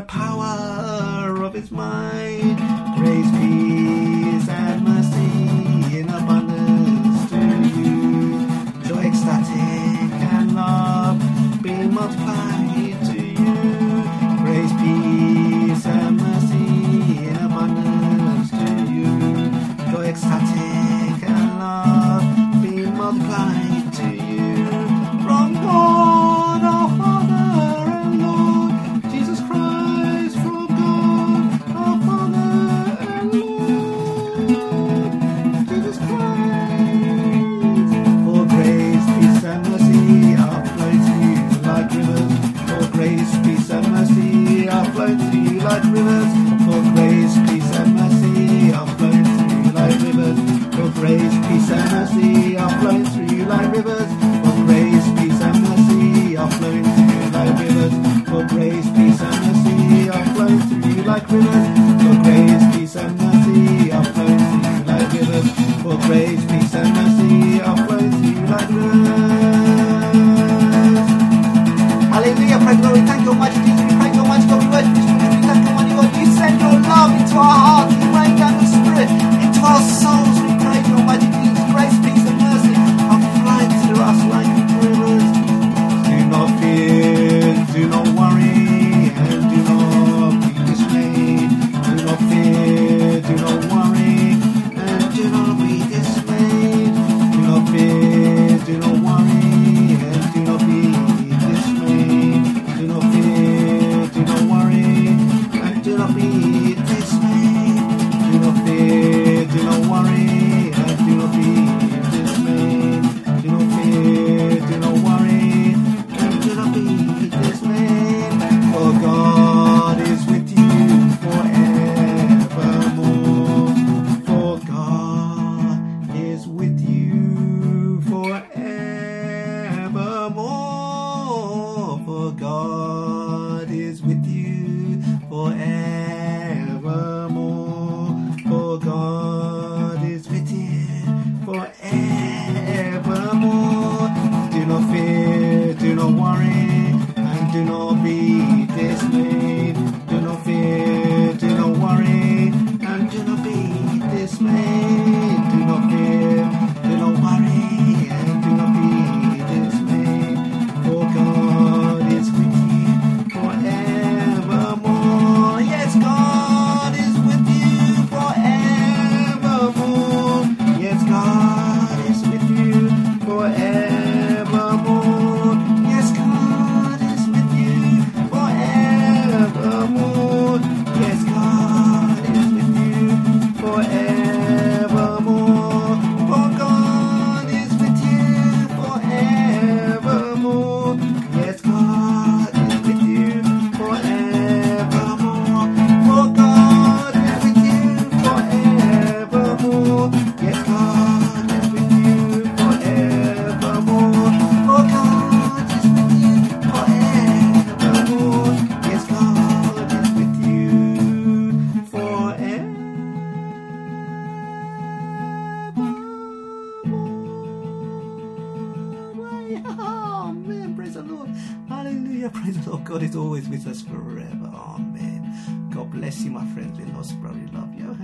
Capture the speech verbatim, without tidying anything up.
power of his might. Grace, peace, and mercy in abundance to you. Joy ecstatic and love be multiplied to you. Grace, peace, and mercy in abundance to you. Joy ecstatic and love be multiplied to you. From God our Father and Lord Jesus Christ, from God our Father and Lord Jesus Christ. For grace, peace, and mercy are flowing to you like rivers. For grace, peace, and mercy are flowing to you like rivers. For grace, peace, and mercy are flowing to you like rivers. For grace, peace, and mercy are flowing through you like rivers. For grace, peace, and mercy are flowing through you like rivers. For grace, peace, and mercy are flowing through you like rivers. For grace, peace, and mercy are flowing through you like rivers. For grace, peace, and mercy are flowing through you like rivers. Hallelujah, praise God. We thank you, Almighty Jesus. We praise you, Almighty God. We worship you, we thank you, Almighty God. You send your love into our hearts. You rain down the Spirit into our souls. We praise you, Almighty Jesus. Grace, peace, and mercy are flowing through us like rivers. Do not fear, do not worry, and do not be dismayed. Do not fear, do not worry, and do not be dismayed. Do not fear, do not worry, and do not be dismayed. Do not fear, do not worry, and do not be dismayed. Do not fear, do not worry, and do not be dismayed. Do not fear, do not worry, and do not be dismayed. For God is with you forevermore. For God is with you forevermore. For God is with you forevermore. For God is with you forevermore. Do not fear, do not worry, and do not be dismayed. Do not fear, do not worry, and do not be dismayed. Do not fear, do not worry, and do not be dismayed. For God is with you forevermore. Yes, God is with you forevermore. Yes, God is with you forevermore. Yes, God is with you forevermore. Yes, God is with you forevermore. For God is with you forevermore. Yes, God is with you forevermore. For God is with you forevermore. Yes, God is with you forevermore. For God is with you forevermore. Yes, God is with you forevermore. Amen. Praise the Lord. Hallelujah. Praise the Lord. God is always with us forever. Amen. God bless you, my friends. We lost brotherly love you.